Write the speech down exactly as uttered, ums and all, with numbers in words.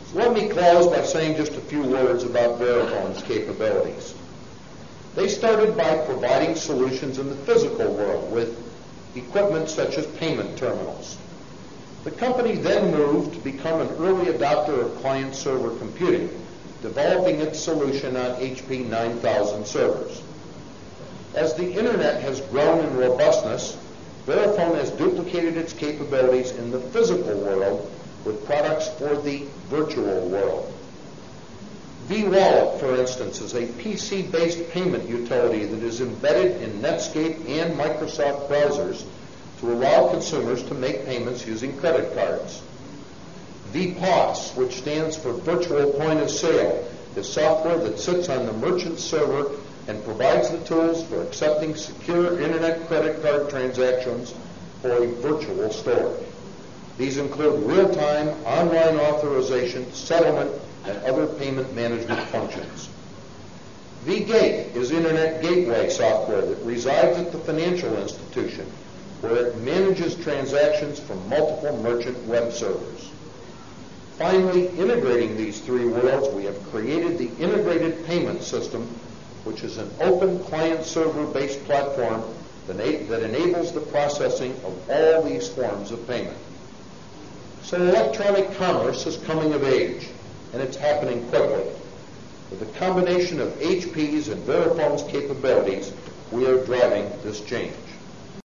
So let me close by saying just a few words about Verifone's capabilities. They started by providing solutions in the physical world with equipment such as payment terminals. The company then moved to become an early adopter of client-server computing, developing its solution on H P nine thousand servers. As the Internet has grown in robustness, Verifone has duplicated its capabilities in the physical world with products for the virtual world. vWallet, for instance, is a P C-based payment utility that is embedded in Netscape and Microsoft browsers to allow consumers to make payments using credit cards. V POS, which stands for Virtual Point of Sale, is software that sits on the merchant server and provides the tools for accepting secure internet credit card transactions for a virtual store. These include real-time online authorization, settlement, and other payment management functions. vGate is internet gateway software that resides at the financial institution, where it manages transactions from multiple merchant web servers. Finally, integrating these three worlds, we have created the Integrated Payment System, which is an open client-server-based platform that enables the processing of all these forms of payment. So electronic commerce is coming of age, and it's happening quickly. With a combination of H P's and Verifone's capabilities, we are driving this change.